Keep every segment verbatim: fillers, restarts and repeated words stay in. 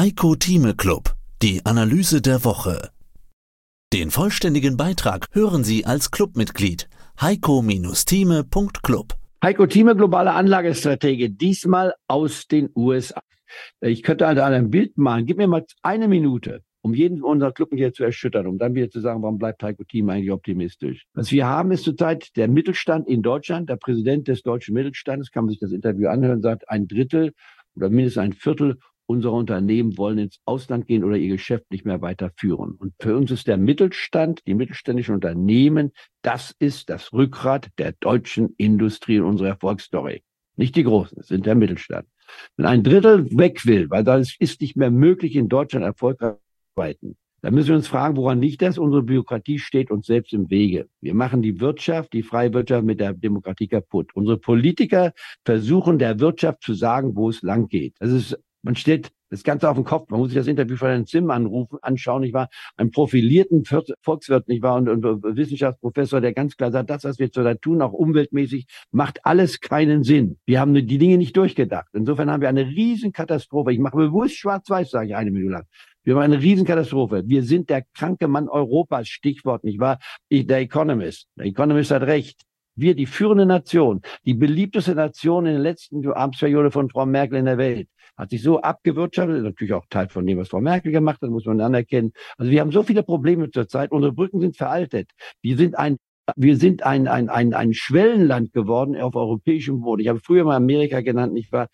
Heiko Thieme Club, die Analyse der Woche. Den vollständigen Beitrag hören Sie als Clubmitglied heiko Thieme Punkt club. Heiko Thieme, globale Anlagestratege, diesmal aus den U S A. Ich könnte also ein Bild malen. Gib mir mal eine Minute, um jeden unserer Clubmitglieder zu erschüttern, um dann wieder zu sagen, warum bleibt Heiko Thieme eigentlich optimistisch? Was wir haben, ist zurzeit der Mittelstand in Deutschland. Der Präsident des deutschen Mittelstandes, kann man sich das Interview anhören, sagt, ein Drittel oder mindestens ein Viertel unserer Unternehmen wollen ins Ausland gehen oder ihr Geschäft nicht mehr weiterführen. Und für uns ist der Mittelstand, die mittelständischen Unternehmen, das ist das Rückgrat der deutschen Industrie in unserer Erfolgsstory. Nicht die Großen, es sind der Mittelstand. Wenn ein Drittel weg will, weil das ist nicht mehr möglich, in Deutschland erfolgreich zu arbeiten, dann müssen wir uns fragen, woran liegt das? Unsere Bürokratie steht uns selbst im Wege. Wir machen die Wirtschaft, die freie Wirtschaft mit der Demokratie kaputt. Unsere Politiker versuchen der Wirtschaft zu sagen, wo es lang geht. Das ist Man stellt das Ganze auf den Kopf. Man muss sich das Interview von Herrn Zim anrufen, anschauen, nicht wahr? Einen profilierten Volkswirt, nicht wahr? Und, und Wissenschaftsprofessor, der ganz klar sagt, das, was wir zurzeit tun, auch umweltmäßig, macht alles keinen Sinn. Wir haben die Dinge nicht durchgedacht. Insofern haben wir eine Riesenkatastrophe. Ich mache bewusst schwarz-weiß, sage ich eine Minute lang. Wir haben eine Riesenkatastrophe. Wir sind der kranke Mann Europas, Stichwort, nicht wahr? Ich, der Economist. Der Economist hat recht. Wir, die führende Nation, die beliebteste Nation in der letzten Amtsperiode von Frau Merkel in der Welt, hat sich so abgewirtschaftet, natürlich auch Teil von dem, was Frau Merkel gemacht hat, muss man anerkennen. Also wir haben so viele Probleme zurzeit, unsere Brücken sind veraltet. Wir sind ein Wir sind ein, ein, ein, ein Schwellenland geworden auf europäischem Boden. Ich habe früher mal Amerika genannt, nicht wahr?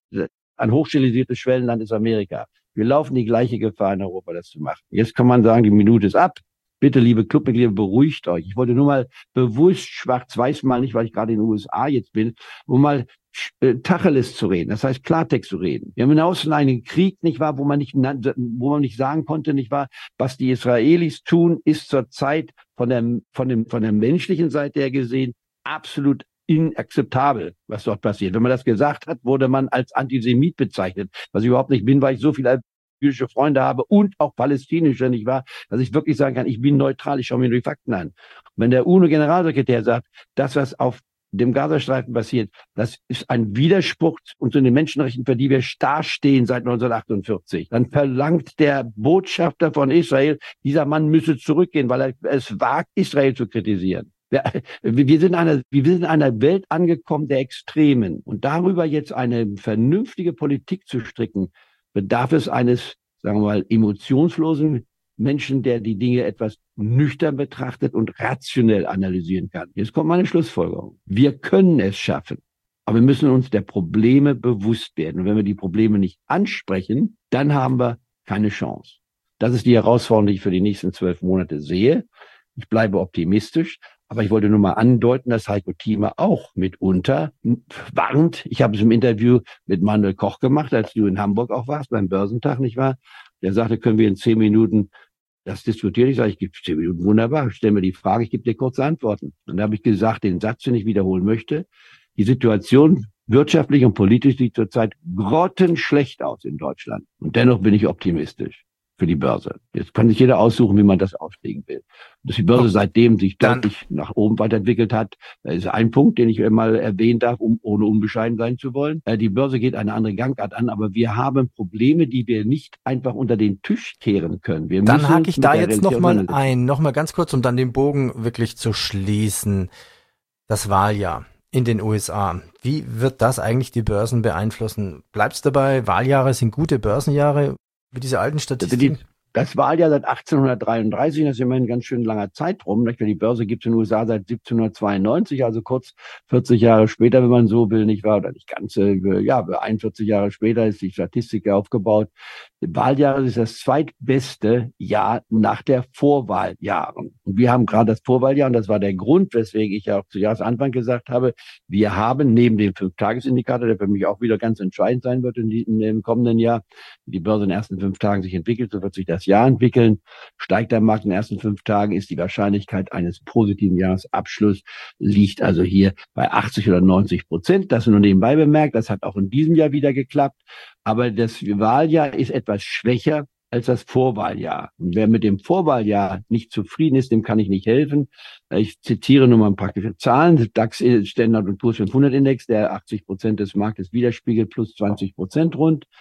Ein hochstilisiertes Schwellenland ist Amerika. Wir laufen die gleiche Gefahr in Europa, das zu machen. Jetzt kann man sagen, die Minute ist ab. Bitte, liebe Clubmitglieder, beruhigt euch. Ich wollte nur mal bewusst schwarz-weiß mal nicht, weil ich gerade in den U S A jetzt bin, um mal äh, Tacheles zu reden. Das heißt, Klartext zu reden. Wir haben hinaus in einen Krieg, nicht wahr, wo man nicht, wo man nicht sagen konnte, nicht wahr, was die Israelis tun, ist zurzeit von der, von dem, von der menschlichen Seite her gesehen absolut inakzeptabel, was dort passiert. Wenn man das gesagt hat, wurde man als Antisemit bezeichnet, was ich überhaupt nicht bin, weil ich so viel jüdische Freunde habe und auch palästinische, nicht wahr, dass ich wirklich sagen kann, ich bin neutral, ich schaue mir nur die Fakten an. Und wenn der UNO-Generalsekretär sagt, das, was auf dem Gazastreifen passiert, das ist ein Widerspruch zu den Menschenrechten, für die wir starr stehen seit neunzehnhundertachtundvierzig, dann verlangt der Botschafter von Israel, dieser Mann müsse zurückgehen, weil er es wagt, Israel zu kritisieren. Wir, wir, sind in einer, wir sind in einer Welt angekommen der Extremen. Und darüber jetzt eine vernünftige Politik zu stricken, bedarf es eines, sagen wir mal, emotionslosen Menschen, der die Dinge etwas nüchtern betrachtet und rationell analysieren kann. Jetzt kommt meine Schlussfolgerung. Wir können es schaffen, aber wir müssen uns der Probleme bewusst werden. Und wenn wir die Probleme nicht ansprechen, dann haben wir keine Chance. Das ist die Herausforderung, die ich für die nächsten zwölf Monate sehe. Ich bleibe optimistisch. Aber ich wollte nur mal andeuten, dass Heiko Thieme auch mitunter warnt. Ich habe es im Interview mit Manuel Koch gemacht, als du in Hamburg auch warst, beim Börsentag, nicht wahr? Der sagte, können wir in zehn Minuten das diskutieren? Ich sage, ich gebe zehn Minuten, wunderbar. Stell mir die Frage, ich gebe dir kurze Antworten. Und da habe ich gesagt, den Satz, den ich wiederholen möchte, die Situation wirtschaftlich und politisch sieht zurzeit grottenschlecht aus in Deutschland. Und dennoch bin ich optimistisch für die Börse. Jetzt kann sich jeder aussuchen, wie man das auslegen will. Dass die Börse seitdem sich deutlich nach oben weiterentwickelt hat, da ist ein Punkt, den ich mal erwähnen darf, um, ohne unbescheiden sein zu wollen. Die Börse geht eine andere Gangart an, aber wir haben Probleme, die wir nicht einfach unter den Tisch kehren können. Wir dann hake ich da jetzt nochmal ein, nochmal ganz kurz, um dann den Bogen wirklich zu schließen. Das Wahljahr in den U S A. Wie wird das eigentlich die Börsen beeinflussen? Bleibst du dabei? Wahljahre sind gute Börsenjahre? Wie diese alten Statistiken? Das Wahljahr seit achtzehnhundertdreiunddreißig, das ist immer ein ganz schön langer Zeitraum. Die Börse gibt es in den U S A seit siebzehnhundertzweiundneunzig, also kurz vierzig Jahre später, wenn man so will, nicht wahr? Oder nicht ganz, ja, einundvierzig Jahre später ist die Statistik aufgebaut. Das Wahljahr ist das zweitbeste Jahr nach der Vorwahljahren. Und wir haben gerade das Vorwahljahr, und das war der Grund, weswegen ich ja auch zu Jahresanfang gesagt habe, wir haben neben dem Fünf-Tages-Indikator, der für mich auch wieder ganz entscheidend sein wird in, die, in dem kommenden Jahr, die Börse in den ersten fünf Tagen sich entwickelt, so wird sich das Jahr entwickeln. Steigt der Markt in den ersten fünf Tagen, ist die Wahrscheinlichkeit eines positiven Jahresabschlusses, liegt also hier bei achtzig oder neunzig Prozent. Das nur nebenbei bemerkt, das hat auch in diesem Jahr wieder geklappt. Aber das Wahljahr ist etwas schwächer als das Vorwahljahr. Und wer mit dem Vorwahljahr nicht zufrieden ist, dem kann ich nicht helfen. Ich zitiere nur mal praktische Zahlen. DAX Standard und Poor's fünfhundert Index, der achtzig Prozent des Marktes widerspiegelt, plus zwanzig Prozent rund.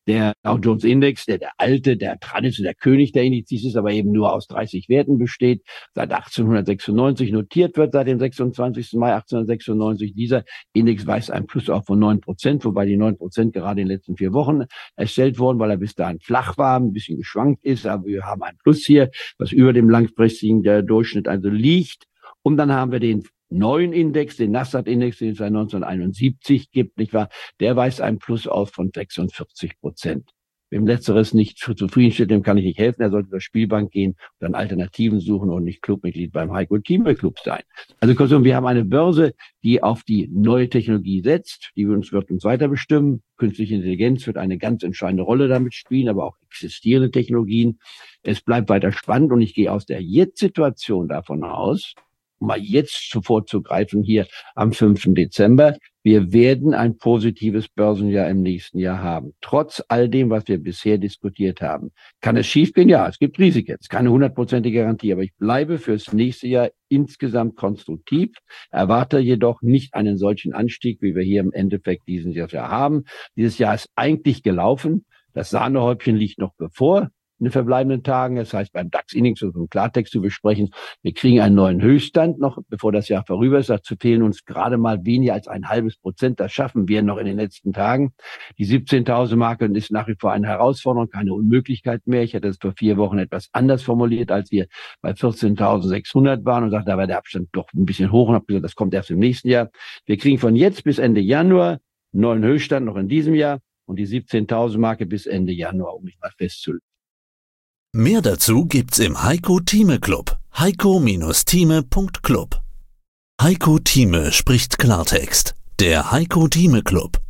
Der Dow Jones Index, der, der alte, der traditionelle, der König der Indizes ist, aber eben nur aus dreißig Werten besteht, seit achtzehnhundertsechsundneunzig notiert wird, seit dem sechsundzwanzigsten Mai achtzehnhundertsechsundneunzig. Dieser Index weist einen Plus auf von neun Prozent, wobei die neun Prozent gerade in den letzten vier Wochen erstellt wurden, weil er bis dahin flach war, ein bisschen geschwankt ist. Aber wir haben ein Plus hier, was über dem langfristigen Durchschnitt also liegt. Und dann haben wir den neuen Index, den Nasdaq-Index, den es seit neunzehnhunderteinundsiebzig gibt, nicht wahr? Der weist einen Plus auf von sechsundvierzig Prozent. Wem Letzteres nicht zufriedenstellt, dem kann ich nicht helfen. Er sollte zur Spielbank gehen und dann Alternativen suchen und nicht Clubmitglied beim Heiko Thieme Club sein. Also kurzum, wir haben eine Börse, die auf die neue Technologie setzt, die uns wird uns weiter bestimmen. Künstliche Intelligenz wird eine ganz entscheidende Rolle damit spielen, aber auch existierende Technologien. Es bleibt weiter spannend und ich gehe aus der Jetzt-Situation davon aus, um mal jetzt sofort zu greifen, hier am fünften Dezember. Wir werden ein positives Börsenjahr im nächsten Jahr haben. Trotz all dem, was wir bisher diskutiert haben. Kann es schiefgehen? Ja, es gibt Risiken. Es ist keine hundertprozentige Garantie, aber ich bleibe fürs nächste Jahr insgesamt konstruktiv, erwarte jedoch nicht einen solchen Anstieg, wie wir hier im Endeffekt dieses Jahr haben. Dieses Jahr ist eigentlich gelaufen. Das Sahnehäubchen liegt noch bevor. In den verbleibenden Tagen, das heißt beim DAX-Index, um im Klartext zu besprechen, wir kriegen einen neuen Höchststand noch, bevor das Jahr vorüber ist. Dazu fehlen uns gerade mal weniger als ein halbes Prozent. Das schaffen wir noch in den letzten Tagen. Die siebzehntausend Marke ist nach wie vor eine Herausforderung, keine Unmöglichkeit mehr. Ich hatte es vor vier Wochen etwas anders formuliert, als wir bei vierzehntausendsechshundert waren und sagte, da war der Abstand doch ein bisschen hoch und habe gesagt, das kommt erst im nächsten Jahr. Wir kriegen von jetzt bis Ende Januar einen neuen Höchststand noch in diesem Jahr und die siebzehntausend Marke bis Ende Januar, um mich mal festzulegen. Mehr dazu gibt's im Heiko Thieme Club. heiko Thieme Punkt club. Heiko Thieme spricht Klartext. Der Heiko Thieme Club.